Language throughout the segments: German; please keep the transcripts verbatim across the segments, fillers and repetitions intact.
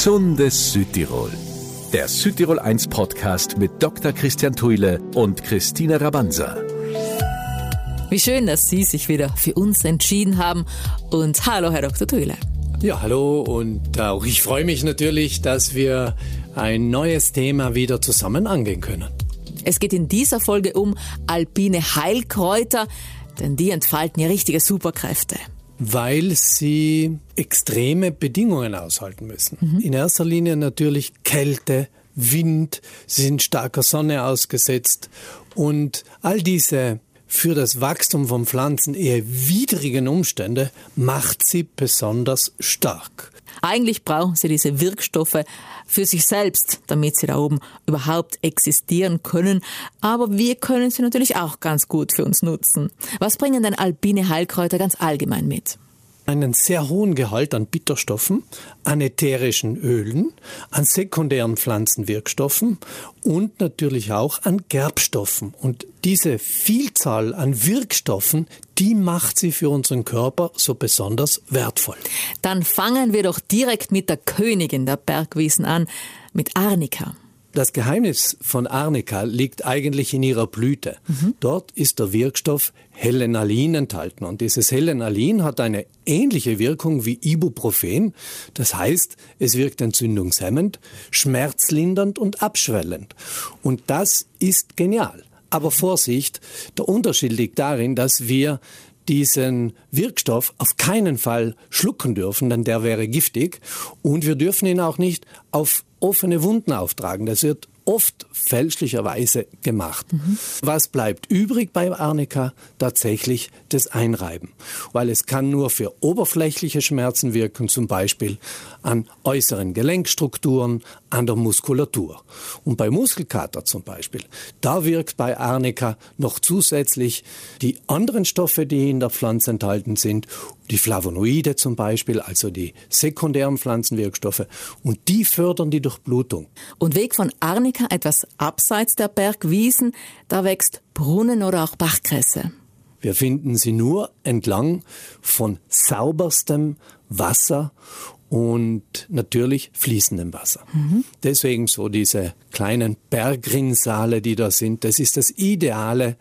Gesundes Südtirol. Der Südtirol eins Podcast mit Doktor Christian Thuile und Christine Rabanza. Wie schön, dass Sie sich wieder für uns entschieden haben. Und hallo, Herr Doktor Thuile. Ja, hallo, und auch ich freue mich natürlich, dass wir ein neues Thema wieder zusammen angehen können. Es geht in dieser Folge um alpine Heilkräuter, denn die entfalten ja richtige Superkräfte. Weil sie extreme Bedingungen aushalten müssen. Mhm. In erster Linie natürlich Kälte, Wind, sie sind starker Sonne ausgesetzt und all diese für das Wachstum von Pflanzen eher widrigen Umstände macht sie besonders stark. Eigentlich brauchen sie diese Wirkstoffe für sich selbst, damit sie da oben überhaupt existieren können. Aber wir können sie natürlich auch ganz gut für uns nutzen. Was bringen denn alpine Heilkräuter ganz allgemein mit? Einen sehr hohen Gehalt an Bitterstoffen, an ätherischen Ölen, an sekundären Pflanzenwirkstoffen und natürlich auch an Gerbstoffen. Und diese Vielzahl an Wirkstoffen, die macht sie für unseren Körper so besonders wertvoll. Dann fangen wir doch direkt mit der Königin der Bergwiesen an, mit Arnika. Das Geheimnis von Arnika liegt eigentlich in ihrer Blüte. Mhm. Dort ist der Wirkstoff Hellenalin enthalten. Und dieses Hellenalin hat eine ähnliche Wirkung wie Ibuprofen. Das heißt, es wirkt entzündungshemmend, schmerzlindernd und abschwellend. Und das ist genial. Aber Vorsicht, der Unterschied liegt darin, dass wir diesen Wirkstoff auf keinen Fall schlucken dürfen, denn der wäre giftig. Und wir dürfen ihn auch nicht auf offene Wunden auftragen. Das wird oft fälschlicherweise gemacht. Mhm. Was bleibt übrig bei Arnika? Tatsächlich das Einreiben. Weil es kann nur für oberflächliche Schmerzen wirken, zum Beispiel an äußeren Gelenkstrukturen, an der Muskulatur. Und bei Muskelkater zum Beispiel, da wirkt bei Arnika noch zusätzlich die anderen Stoffe, die in der Pflanze enthalten sind, die Flavonoide zum Beispiel, also die sekundären Pflanzenwirkstoffe, und die fördern die Durchblutung. Und weg von Arnika etwas abseits der Bergwiesen, da wächst Brunnen- oder auch Bachkresse. Wir finden sie nur entlang von sauberstem Wasser und natürlich fließendem Wasser. Mhm. Deswegen so diese kleinen Bergrinnsale, die da sind, das ist das Ideale.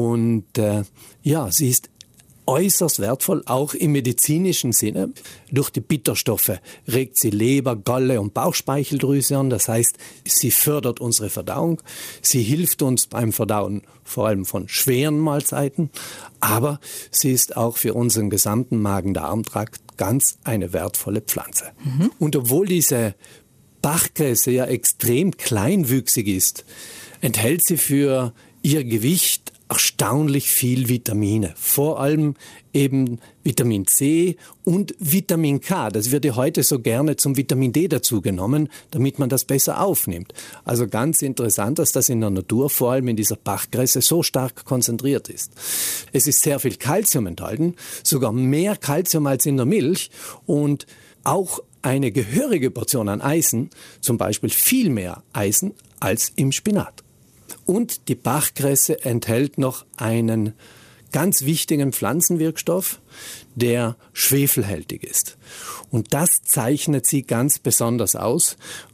Und äh, ja, sie ist äußerst wertvoll, auch im medizinischen Sinne. Durch die Bitterstoffe regt sie Leber, Galle und Bauchspeicheldrüse an. Das heißt, sie fördert unsere Verdauung. Sie hilft uns beim Verdauen vor allem von schweren Mahlzeiten. Aber sie ist auch für unseren gesamten Magen-Darm-Trakt ganz eine wertvolle Pflanze. Mhm. Und obwohl diese Bachkresse ja extrem kleinwüchsig ist, enthält sie für ihr Gewicht erstaunlich viel Vitamine, vor allem eben Vitamin C und Vitamin K. Das wird ja heute so gerne zum Vitamin D dazu genommen, damit man das besser aufnimmt. Also ganz interessant, dass das in der Natur, vor allem in dieser Bachkresse, so stark konzentriert ist. Es ist sehr viel Kalzium enthalten, sogar mehr Kalzium als in der Milch und auch eine gehörige Portion an Eisen, zum Beispiel viel mehr Eisen als im Spinat. Und die Bachkresse enthält noch einen ganz wichtigen Pflanzenwirkstoff, der schwefelhältig ist. Und das zeichnet sie ganz besonders aus,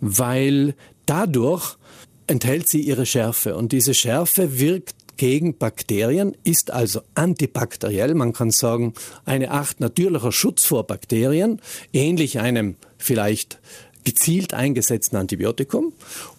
weil dadurch enthält sie ihre Schärfe. Und diese Schärfe wirkt gegen Bakterien, ist also antibakteriell. Man kann sagen, eine Art natürlicher Schutz vor Bakterien, ähnlich einem vielleicht gezielt eingesetzten Antibiotikum.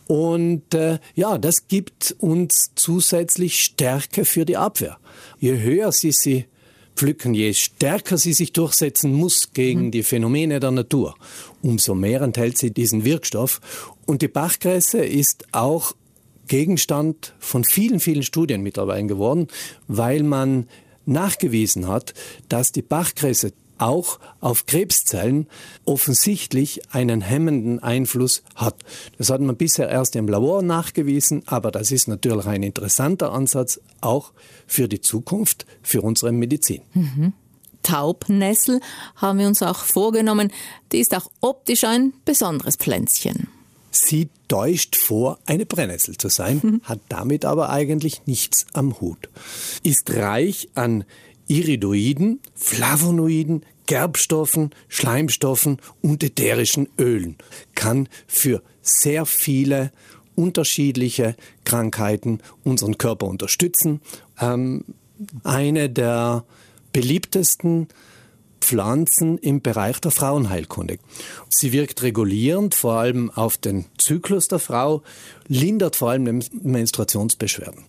Und äh, ja, das gibt uns zusätzlich Stärke für die Abwehr. Je höher Sie sie pflücken, je stärker sie sich durchsetzen muss gegen mhm. die Phänomene der Natur, umso mehr enthält sie diesen Wirkstoff. Und die Bachkresse ist auch Gegenstand von vielen, vielen Studien mittlerweile geworden, weil man nachgewiesen hat, dass die Bachkresse auch auf Krebszellen offensichtlich einen hemmenden Einfluss hat. Das hat man bisher erst im Labor nachgewiesen, aber das ist natürlich ein interessanter Ansatz auch für die Zukunft, für unsere Medizin. Mhm. Taubnessel haben wir uns auch vorgenommen. Die ist auch optisch ein besonderes Pflänzchen. Sie täuscht vor, eine Brennnessel zu sein, mhm. hat damit aber eigentlich nichts am Hut. Ist reich an Iridoiden, Flavonoiden, Gerbstoffen, Schleimstoffen und ätherischen Ölen. Kann für sehr viele unterschiedliche Krankheiten unseren Körper unterstützen. Ähm, eine der beliebtesten Pflanzen im Bereich der Frauenheilkunde. Sie wirkt regulierend, vor allem auf den Zyklus der Frau, lindert vor allem Menstruationsbeschwerden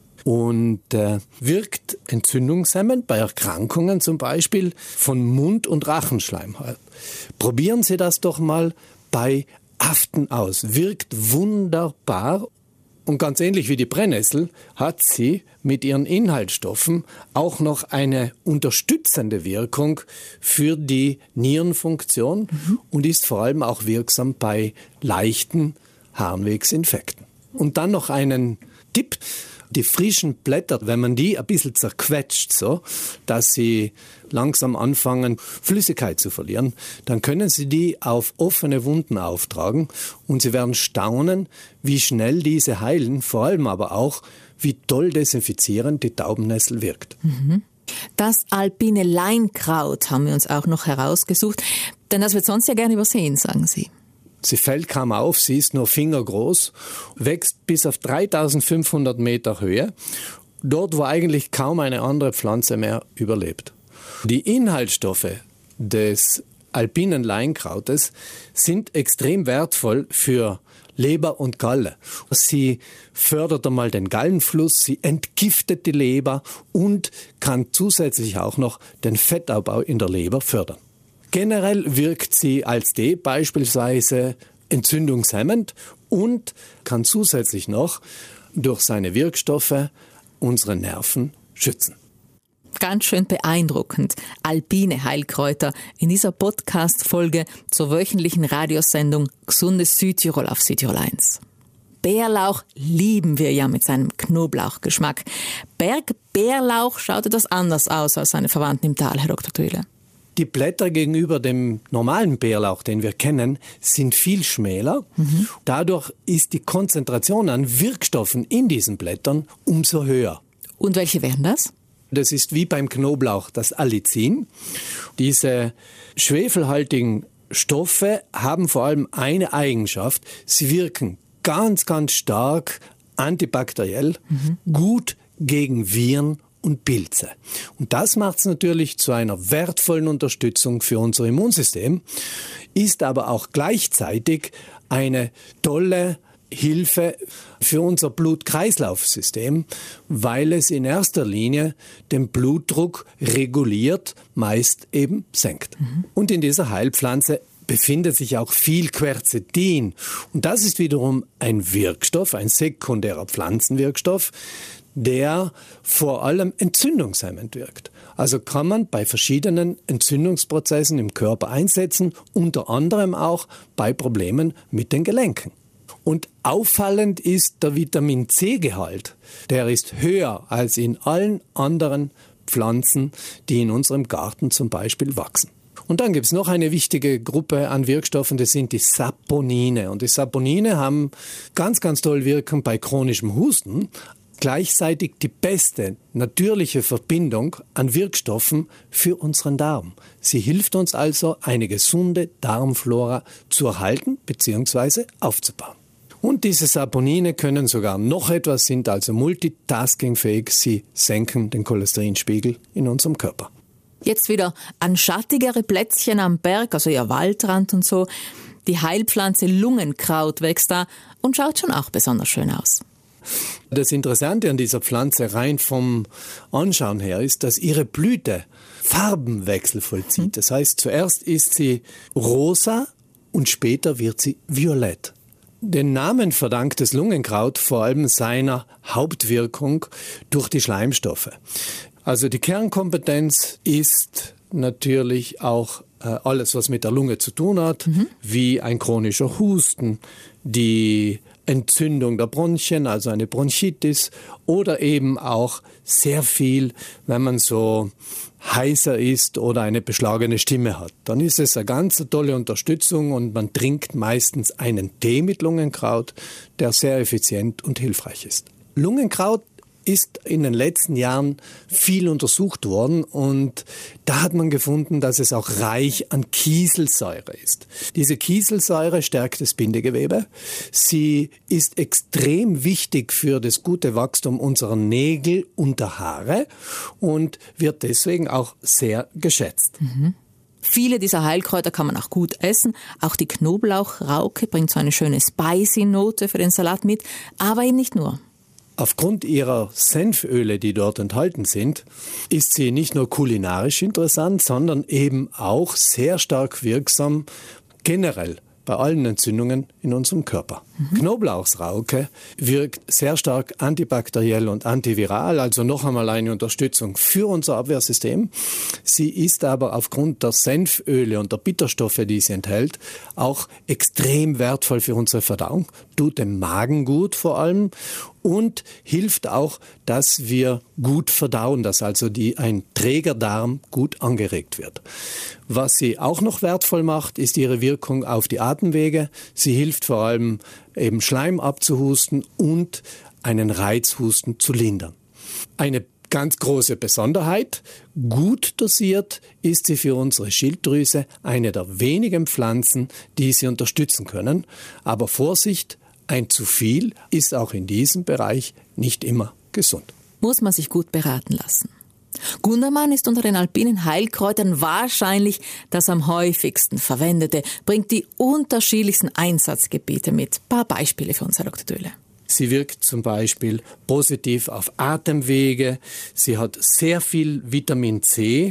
und äh, wirkt entzündungshemmend bei Erkrankungen zum Beispiel von Mund- und Rachenschleimhaut. Probieren Sie das doch mal bei Aften aus. Wirkt wunderbar. Und ganz ähnlich wie die Brennnessel hat sie mit ihren Inhaltsstoffen auch noch eine unterstützende Wirkung für die Nierenfunktion mhm. und ist vor allem auch wirksam bei leichten Harnwegsinfekten. Und dann noch einen Tipp. Die frischen Blätter, wenn man die ein bisschen zerquetscht, so, dass sie langsam anfangen, Flüssigkeit zu verlieren, dann können Sie die auf offene Wunden auftragen und Sie werden staunen, wie schnell diese heilen, vor allem aber auch, wie toll desinfizierend die Taubennessel wirkt. Mhm. Das alpine Leinkraut haben wir uns auch noch herausgesucht, denn das wird sonst ja gerne übersehen, sagen Sie. Sie fällt kaum auf, sie ist nur fingergroß, wächst bis auf dreitausendfünfhundert Meter Höhe, dort wo eigentlich kaum eine andere Pflanze mehr überlebt. Die Inhaltsstoffe des alpinen Leinkrautes sind extrem wertvoll für Leber und Galle. Sie fördert einmal den Gallenfluss, sie entgiftet die Leber und kann zusätzlich auch noch den Fettabbau in der Leber fördern. Generell wirkt sie als Tee beispielsweise entzündungshemmend und kann zusätzlich noch durch seine Wirkstoffe unsere Nerven schützen. Ganz schön beeindruckend. Alpine Heilkräuter in dieser Podcast-Folge zur wöchentlichen Radiosendung Gesundes Südtirol auf Südtirol eins. Bärlauch lieben wir ja mit seinem Knoblauchgeschmack. Bergbärlauch schaut etwas anders aus als seine Verwandten im Tal, Herr Doktor Thuile. Die Blätter gegenüber dem normalen Bärlauch, den wir kennen, sind viel schmäler. Mhm. Dadurch ist die Konzentration an Wirkstoffen in diesen Blättern umso höher. Und welche wären das? Das ist wie beim Knoblauch das Allicin. Diese schwefelhaltigen Stoffe haben vor allem eine Eigenschaft. Sie wirken ganz, ganz stark antibakteriell, mhm. gut gegen Viren und Pilze. Und das macht es natürlich zu einer wertvollen Unterstützung für unser Immunsystem, ist aber auch gleichzeitig eine tolle Hilfe für unser Blut-Kreislauf-System, weil es in erster Linie den Blutdruck reguliert, meist eben senkt. Mhm. Und in dieser Heilpflanze befindet sich auch viel Quercetin. Und das ist wiederum ein Wirkstoff, ein sekundärer Pflanzenwirkstoff, der vor allem entzündungshemmend wirkt. Also kann man bei verschiedenen Entzündungsprozessen im Körper einsetzen, unter anderem auch bei Problemen mit den Gelenken. Und auffallend ist der Vitamin-C-Gehalt. Der ist höher als in allen anderen Pflanzen, die in unserem Garten zum Beispiel wachsen. Und dann gibt es noch eine wichtige Gruppe an Wirkstoffen, das sind die Saponine. Und die Saponine haben ganz, ganz toll Wirkung bei chronischem Husten, gleichzeitig die beste natürliche Verbindung an Wirkstoffen für unseren Darm. Sie hilft uns also, eine gesunde Darmflora zu erhalten bzw. aufzubauen. Und diese Saponine können sogar noch etwas, sind also multitaskingfähig. Sie senken den Cholesterinspiegel in unserem Körper. Jetzt wieder an schattigere Plätzchen am Berg, also ja Waldrand und so. Die Heilpflanze Lungenkraut wächst da und schaut schon auch besonders schön aus. Das Interessante an dieser Pflanze rein vom Anschauen her ist, dass ihre Blüte Farbenwechsel vollzieht. Das heißt, zuerst ist sie rosa und später wird sie violett. Den Namen verdankt das Lungenkraut vor allem seiner Hauptwirkung durch die Schleimstoffe. Also die Kernkompetenz ist natürlich auch äh, alles, was mit der Lunge zu tun hat, mhm. wie ein chronischer Husten, die Entzündung der Bronchien, also eine Bronchitis, oder eben auch sehr viel, wenn man so heiser ist oder eine beschlagene Stimme hat. Dann ist es eine ganz tolle Unterstützung und man trinkt meistens einen Tee mit Lungenkraut, der sehr effizient und hilfreich ist. Lungenkraut ist in den letzten Jahren viel untersucht worden und da hat man gefunden, dass es auch reich an Kieselsäure ist. Diese Kieselsäure stärkt das Bindegewebe. Sie ist extrem wichtig für das gute Wachstum unserer Nägel und der Haare und wird deswegen auch sehr geschätzt. Mhm. Viele dieser Heilkräuter kann man auch gut essen. Auch die Knoblauchrauke bringt so eine schöne Spicy-Note für den Salat mit, aber eben nicht nur. Aufgrund ihrer Senföle, die dort enthalten sind, ist sie nicht nur kulinarisch interessant, sondern eben auch sehr stark wirksam generell bei allen Entzündungen in unserem Körper. Mhm. Knoblauchsrauke wirkt sehr stark antibakteriell und antiviral, also noch einmal eine Unterstützung für unser Abwehrsystem. Sie ist aber aufgrund der Senföle und der Bitterstoffe, die sie enthält, auch extrem wertvoll für unsere Verdauung, tut dem Magen gut vor allem und hilft auch, dass wir gut verdauen, dass also die, ein Trägerdarm gut angeregt wird. Was sie auch noch wertvoll macht, ist ihre Wirkung auf die Atemwege. Sie hilft vor allem eben Schleim abzuhusten und einen Reizhusten zu lindern. Eine ganz große Besonderheit, gut dosiert ist sie für unsere Schilddrüse eine der wenigen Pflanzen, die sie unterstützen können. Aber Vorsicht, ein zu viel ist auch in diesem Bereich nicht immer gesund. Muss man sich gut beraten lassen. Gundermann ist unter den alpinen Heilkräutern wahrscheinlich das am häufigsten verwendete, bringt die unterschiedlichsten Einsatzgebiete mit. Ein paar Beispiele für uns, Herr Doktor Thuile. Sie wirkt zum Beispiel positiv auf Atemwege, sie hat sehr viel Vitamin C,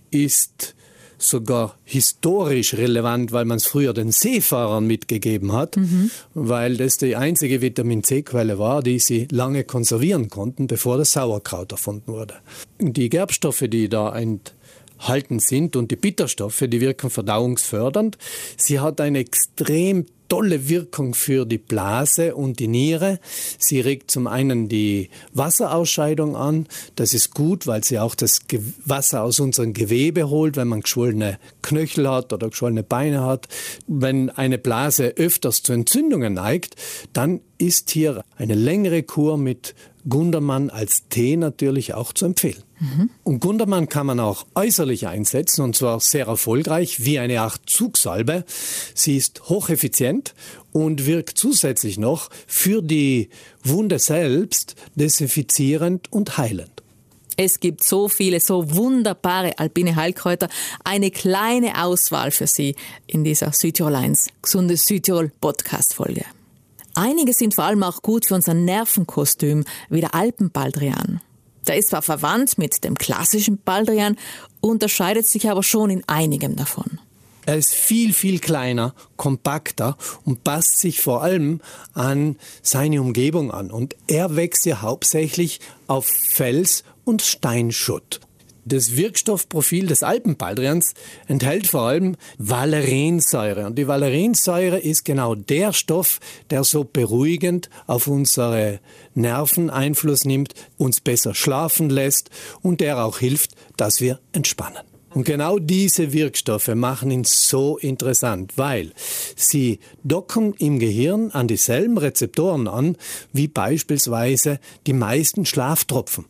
ist sogar historisch relevant, weil man es früher den Seefahrern mitgegeben hat, mhm. weil das die einzige Vitamin-C-Quelle war, die sie lange konservieren konnten, bevor das Sauerkraut erfunden wurde. Die Gerbstoffe, die da enthalten sind und die Bitterstoffe, die wirken verdauungsfördernd. Sie hat eine extrem tolle Wirkung für die Blase und die Niere. Sie regt zum einen die Wasserausscheidung an. Das ist gut, weil sie auch das Wasser aus unserem Gewebe holt, wenn man geschwollene Knöchel hat oder geschwollene Beine hat. Wenn eine Blase öfters zu Entzündungen neigt, dann ist hier eine längere Kur mit Gundermann als Tee natürlich auch zu empfehlen. Mhm. Und Gundermann kann man auch äußerlich einsetzen, und zwar sehr erfolgreich, wie eine Art Zugsalbe. Sie ist hocheffizient und wirkt zusätzlich noch für die Wunde selbst desinfizierend und heilend. Es gibt so viele, so wunderbare alpine Heilkräuter. Eine kleine Auswahl für Sie in dieser Südtirol eins Gesunde Südtirol Podcast-Folge. Einige sind vor allem auch gut für unser Nervenkostüm, wie der Alpenbaldrian. Der ist zwar verwandt mit dem klassischen Baldrian, unterscheidet sich aber schon in einigem davon. Er ist viel, viel kleiner, kompakter und passt sich vor allem an seine Umgebung an. Und er wächst ja hauptsächlich auf Fels und Steinschutt. Das Wirkstoffprofil des Alpenbaldrians enthält vor allem Valeriansäure. Und die Valeriansäure ist genau der Stoff, der so beruhigend auf unsere Nerven Einfluss nimmt, uns besser schlafen lässt und der auch hilft, dass wir entspannen. Und genau diese Wirkstoffe machen ihn so interessant, weil sie docken im Gehirn an dieselben Rezeptoren an, wie beispielsweise die meisten Schlaftropfen.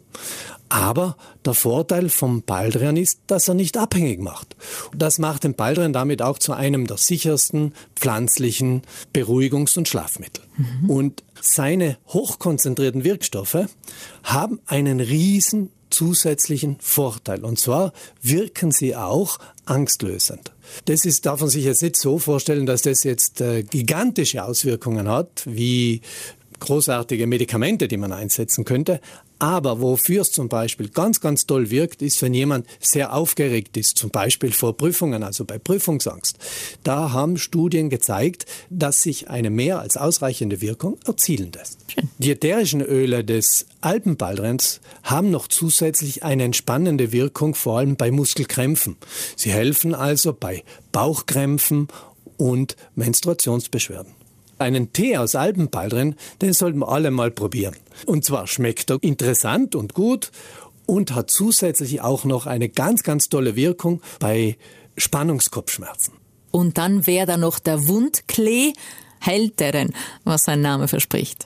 Aber der Vorteil vom Baldrian ist, dass er nicht abhängig macht. Das macht den Baldrian damit auch zu einem der sichersten pflanzlichen Beruhigungs- und Schlafmittel. Mhm. Und seine hochkonzentrierten Wirkstoffe haben einen riesen zusätzlichen Vorteil. Und zwar wirken sie auch angstlösend. Das ist, darf man sich jetzt nicht so vorstellen, dass das jetzt äh, gigantische Auswirkungen hat, wie großartige Medikamente, die man einsetzen könnte. Aber wofür es zum Beispiel ganz, ganz toll wirkt, ist, wenn jemand sehr aufgeregt ist, zum Beispiel vor Prüfungen, also bei Prüfungsangst. Da haben Studien gezeigt, dass sich eine mehr als ausreichende Wirkung erzielen lässt. Schön. Die ätherischen Öle des Alpenbaldrians haben noch zusätzlich eine entspannende Wirkung, vor allem bei Muskelkrämpfen. Sie helfen also bei Bauchkrämpfen und Menstruationsbeschwerden. Einen Tee aus Alpenbaldrian, den sollten wir alle mal probieren. Und zwar schmeckt er interessant und gut und hat zusätzlich auch noch eine ganz, ganz tolle Wirkung bei Spannungskopfschmerzen. Und dann wäre da noch der Wundklee, hält der denn, was sein Name verspricht?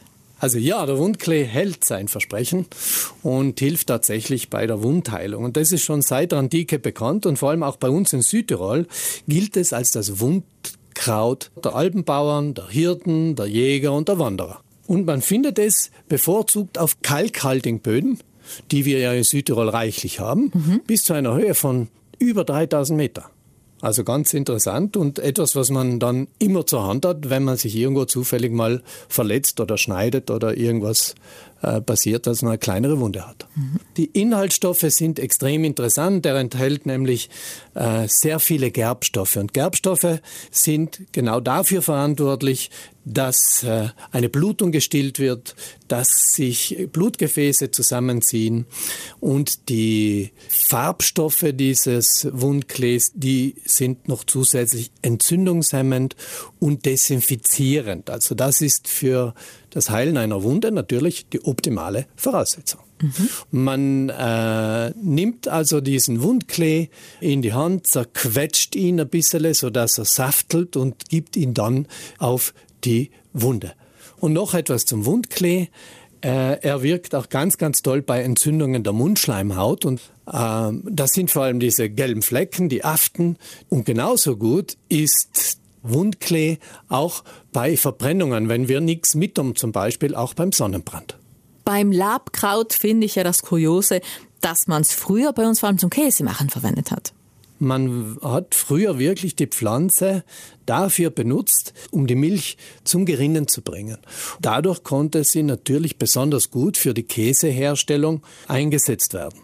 Also ja, der Wundklee hält sein Versprechen und hilft tatsächlich bei der Wundheilung. Und das ist schon seit der Antike bekannt und vor allem auch bei uns in Südtirol gilt es als das Wundkraut der Alpenbauern, der Hirten, der Jäger und der Wanderer. Und man findet es bevorzugt auf kalkhaltigen Böden, die wir ja in Südtirol reichlich haben, mhm. bis zu einer Höhe von über dreitausend Meter. Also ganz interessant und etwas, was man dann immer zur Hand hat, wenn man sich irgendwo zufällig mal verletzt oder schneidet oder irgendwas äh, passiert, dass man eine kleinere Wunde hat. Mhm. Die Inhaltsstoffe sind extrem interessant. Er enthält nämlich äh, sehr viele Gerbstoffe. Und Gerbstoffe sind genau dafür verantwortlich, dass äh, eine Blutung gestillt wird, dass sich Blutgefäße zusammenziehen und die Farbstoffe dieses Wundklees, die sind noch zusätzlich entzündungshemmend und desinfizierend. Also das ist für das Heilen einer Wunde natürlich die optimale Voraussetzung. Mhm. Man äh, nimmt also diesen Wundklee in die Hand, zerquetscht ihn ein bisschen, sodass er saftelt und gibt ihn dann auf die Wunde. Und noch etwas zum Wundklee. Äh, er wirkt auch ganz, ganz toll bei Entzündungen der Mundschleimhaut. Und äh, das sind vor allem diese gelben Flecken, die Aften. Und genauso gut ist Wundklee auch bei Verbrennungen, wenn wir nichts mit haben, zum Beispiel auch beim Sonnenbrand. Beim Labkraut finde ich ja das Kuriose, dass man es früher bei uns vor allem zum Käsemachen verwendet hat. Man hat früher wirklich die Pflanze dafür benutzt, um die Milch zum Gerinnen zu bringen. Dadurch konnte sie natürlich besonders gut für die Käseherstellung eingesetzt werden.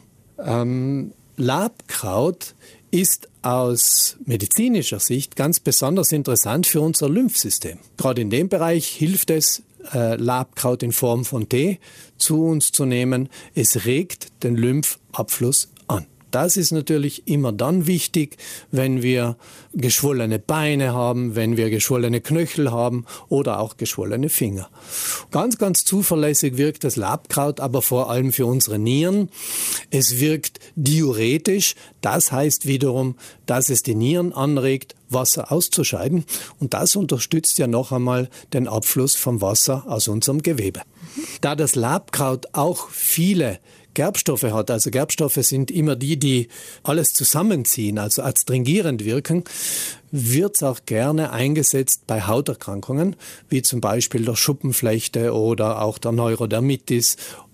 Ähm, Labkraut ist aus medizinischer Sicht ganz besonders interessant für unser Lymphsystem. Gerade in dem Bereich hilft es, äh, Labkraut in Form von Tee zu uns zu nehmen. Es regt den Lymphabfluss an. Das ist natürlich immer dann wichtig, wenn wir geschwollene Beine haben, wenn wir geschwollene Knöchel haben oder auch geschwollene Finger. Ganz, ganz zuverlässig wirkt das Labkraut aber vor allem für unsere Nieren. Es wirkt diuretisch, das heißt wiederum, dass es die Nieren anregt, Wasser auszuscheiden. Und das unterstützt ja noch einmal den Abfluss vom Wasser aus unserem Gewebe. Da das Labkraut auch viele Gerbstoffe hat, also Gerbstoffe sind immer die, die alles zusammenziehen, also adstringierend wirken, wird es auch gerne eingesetzt bei Hauterkrankungen, wie zum Beispiel der Schuppenflechte oder auch der Neurodermitis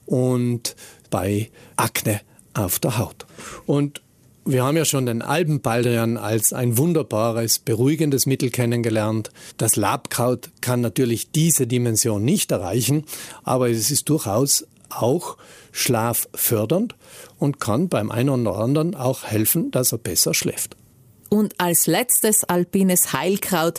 und bei Akne auf der Haut. Und wir haben ja schon den Alpenbaldrian als ein wunderbares, beruhigendes Mittel kennengelernt. Das Labkraut kann natürlich diese Dimension nicht erreichen, aber es ist durchaus auch schlaffördernd und kann beim einen oder anderen auch helfen, dass er besser schläft. Und als letztes alpines Heilkraut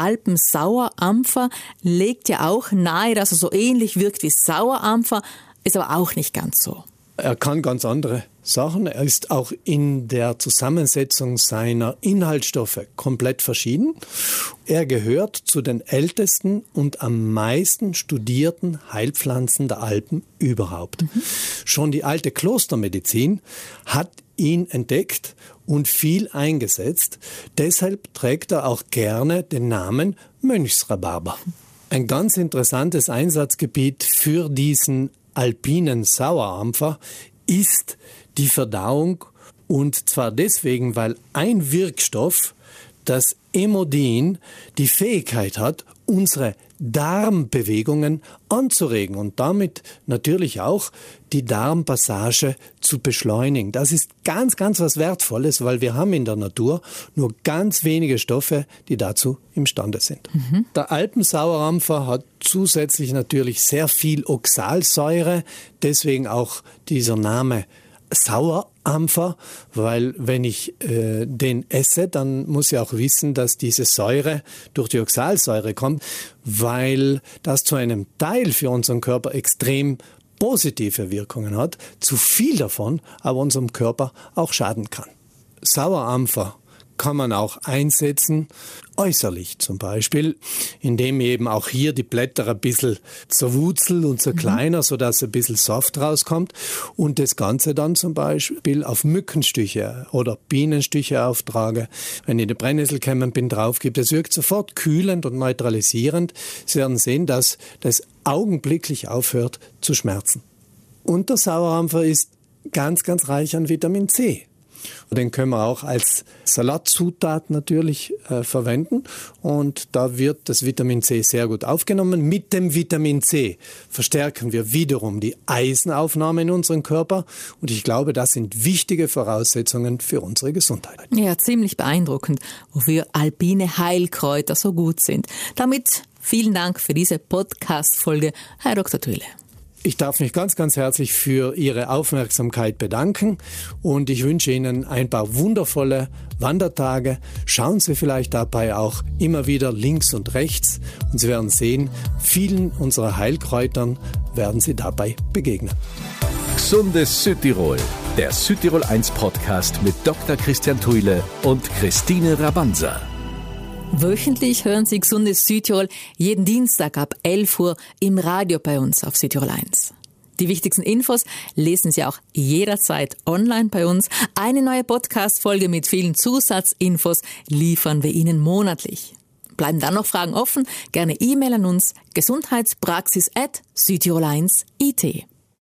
Alpensauerampfer legt ja auch nahe, dass er so ähnlich wirkt wie Sauerampfer, ist aber auch nicht ganz so. Er kann ganz andere Sachen. Er ist auch in der Zusammensetzung seiner Inhaltsstoffe komplett verschieden. Er gehört zu den ältesten und am meisten studierten Heilpflanzen der Alpen überhaupt. Mhm. Schon die alte Klostermedizin hat ihn entdeckt und viel eingesetzt. Deshalb trägt er auch gerne den Namen Mönchsrhabarber. Ein ganz interessantes Einsatzgebiet für diesen alpinen Sauerampfer ist die Verdauung, und zwar deswegen, weil ein Wirkstoff, das Emodin, die Fähigkeit hat, unsere Darmbewegungen anzuregen und damit natürlich auch die Darmpassage zu beschleunigen. Das ist ganz, ganz was Wertvolles, weil wir haben in der Natur nur ganz wenige Stoffe, die dazu imstande sind. Mhm. Der Alpensauerampfer hat zusätzlich natürlich sehr viel Oxalsäure, deswegen auch dieser Name Sauerampfer, weil wenn ich äh, den esse, dann muss ich auch wissen, dass diese Säure durch die Oxalsäure kommt, weil das zu einem Teil für unseren Körper extrem positive Wirkungen hat, zu viel davon aber unserem Körper auch schaden kann. Sauerampfer kann man auch einsetzen, äußerlich zum Beispiel, indem eben auch hier die Blätter ein bisschen zerwurzeln und zerkleinern, mhm. sodass ein bisschen Saft rauskommt und das Ganze dann zum Beispiel auf Mückenstiche oder Bienenstiche auftrage. Wenn ich in die Brennnessel gekommen bin, drauf gibt, das wirkt sofort kühlend und neutralisierend. Sie werden sehen, dass das augenblicklich aufhört zu schmerzen. Und der Sauerampfer ist ganz, ganz reich an Vitamin C. Den können wir auch als Salatzutat natürlich äh, verwenden und da wird das Vitamin C sehr gut aufgenommen. Mit dem Vitamin C verstärken wir wiederum die Eisenaufnahme in unseren Körper und ich glaube, das sind wichtige Voraussetzungen für unsere Gesundheit. Ja, ziemlich beeindruckend, wofür alpine Heilkräuter so gut sind. Damit vielen Dank für diese Podcast-Folge, Herr Doktor Thuile. Ich darf mich ganz, ganz herzlich für Ihre Aufmerksamkeit bedanken und ich wünsche Ihnen ein paar wundervolle Wandertage. Schauen Sie vielleicht dabei auch immer wieder links und rechts und Sie werden sehen, vielen unserer Heilkräutern werden Sie dabei begegnen. Gesundes Südtirol, der Südtirol eins Podcast mit Doktor Christian Thuile und Christine Rabanza. Wöchentlich hören Sie Gesundes Südtirol jeden Dienstag ab elf Uhr im Radio bei uns auf Südtirol eins. Die wichtigsten Infos lesen Sie auch jederzeit online bei uns. Eine neue Podcast-Folge mit vielen Zusatzinfos liefern wir Ihnen monatlich. Bleiben dann noch Fragen offen? Gerne E-Mail an uns gesundheitspraxis at südtirol eins punkt I T.